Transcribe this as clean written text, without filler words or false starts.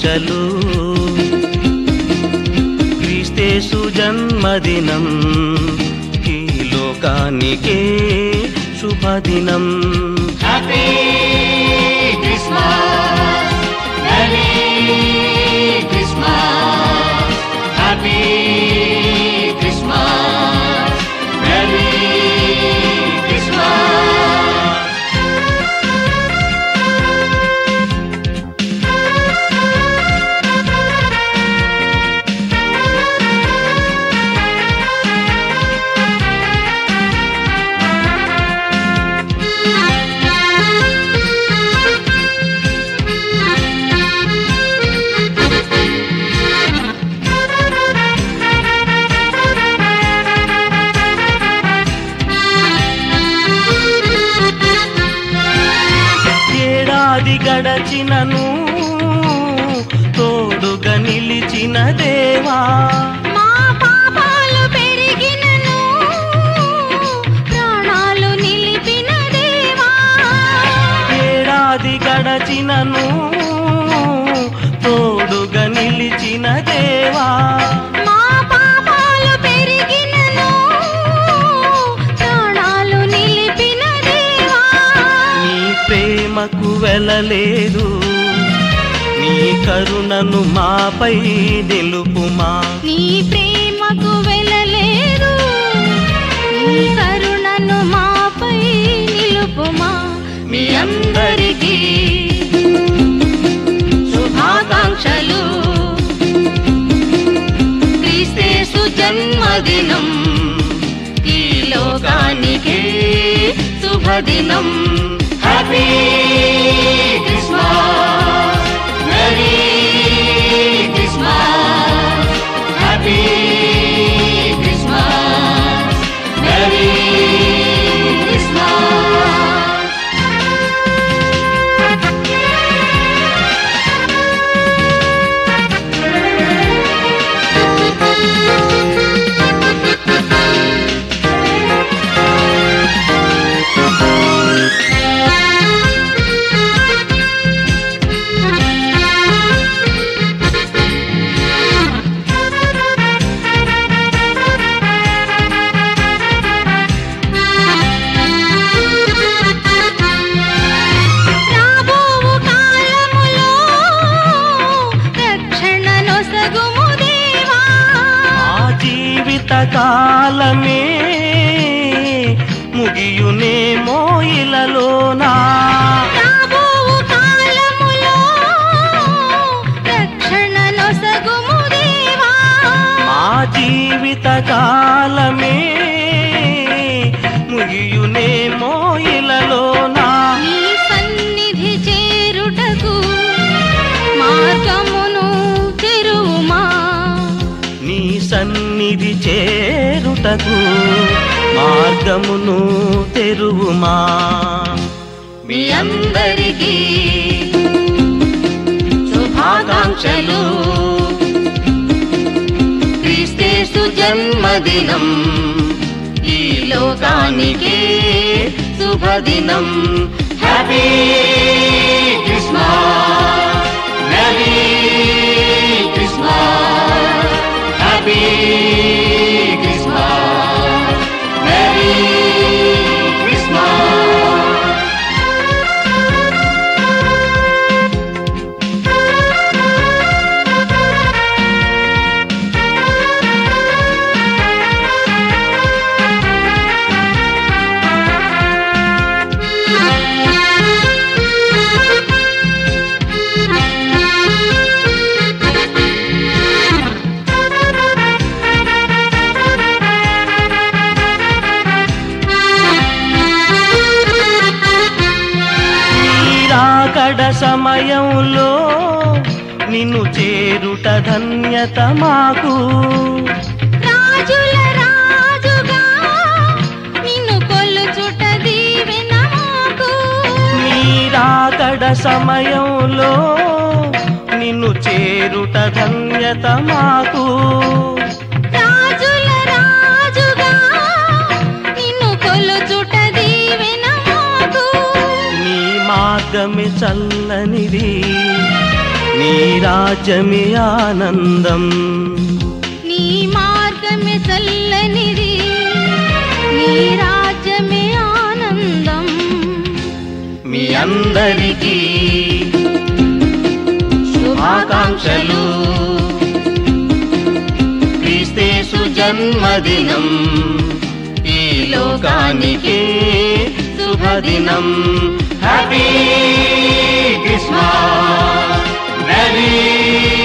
శుభాకాంక్షలు క్రీస్తేసు జన్మదినం ఈ లోకానికే శుభదినం happy Christmas merry Christmas happy Christmas merry Christmas ఏడాది గడచినను తోడుగా నిలిచిన దేవా మా పాపాలు పెరిగినను ప్రాణాలు నిలిపిన దేవా ఏడాది గడచినను తోడుగా నిలిచిన దేవా మా పాపాలు పెరిగినను ప్రాణాలు నిలిపిన దేవా నీ ప్రేమకు వెళ్ళలేదు నీ కరుణను మాపై నిలుపుమా నీ ప్రేమకు వెళ్ళలేదు నీ కరుణను మాపై నిలుపుమా మీ అందరికీ శుభాకాంక్షలు క్రీస్తేసు జన్మదినం ఈ లోకానికే శుభదినం happy Christmas merry Christmas happy Christmas merry Christmas రాబోవు కాలములో రక్షణ నొసగుము దేవా ఆ జీవిత కాలమే ముగియునేమో ఇలలోనా రాబోవు కాలములో రక్షణ నొసగుము దేవా మా జీవిత కాలమే ముగియునేమో ఇలలోనా నీ సన్నిధి చేరుటకు మార్గమును తెరువుమా నీ సన్నిధి చేరుటకు మార్గమును తెరువుమా మీ అందరికీ శుభాకాంక్షలు క్రీస్తేసు జన్మదినం ఈ లోకానికే శుభదినం happy Christmas merry Christmas happy Christmas merry Christmas రాకడ సమయంలో నిన్ను చేరుట ధన్యత మాకు రాజుల రాజుగా నిన్ను కొలుచుట దీవెన మాకు నీ రాకడ సమయంలో నిన్ను చేరుట ధన్యత మాకు రాజుల రాజుగా నిన్ను కొలుచుట దీవెన మాకు నీ మార్గమే చల్లనిది నీ రాజ్యమే ఆనందం, నీ మార్గమే చల్లనిది, నీ రాజ్యమే ఆనందం. మీ అందరికీ శుభాకాంక్షలు. క్రీస్తేసు జన్మదినం ఈ లోకానికి శుభదినం. Happy Christmas, merry